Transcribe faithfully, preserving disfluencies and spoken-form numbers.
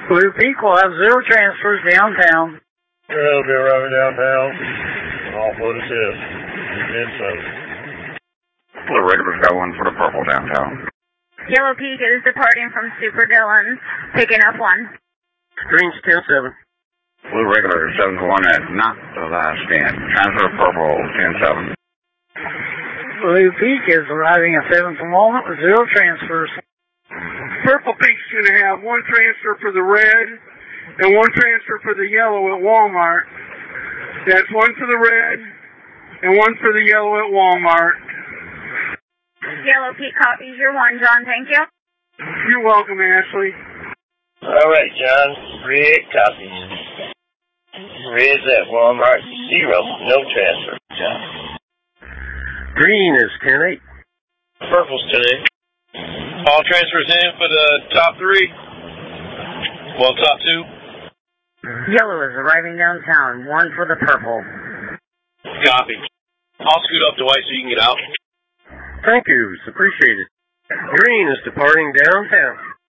Blue Peak will have zero transfers downtown. They'll be arriving downtown. Offload assist. ten seven. Blue regulars got one for the purple downtown. Yellow Peak is departing from Super Dillon's, picking up one. Green's ten seven. Blue regular seven to one at not the last stand. Transfer purple ten seven. Blue Peak is arriving at seven for moment with zero transfers. Purple Peak's going to have one transfer for the red and one transfer for the yellow at Walmart. That's one for the red and one for the yellow at Walmart. Yellow Peak copies your one, John. Thank you. You're welcome, Ashley. All right, John. Red copies. Red's at Walmart. Zero. No transfer, John. Green is ten eight. Purple's ten eight. All transfers in for the top three. Well, top two. Yellow is arriving downtown. One for the purple. Copy. I'll scoot up to white so you can get out. Thank you. It's appreciated. Green is departing downtown.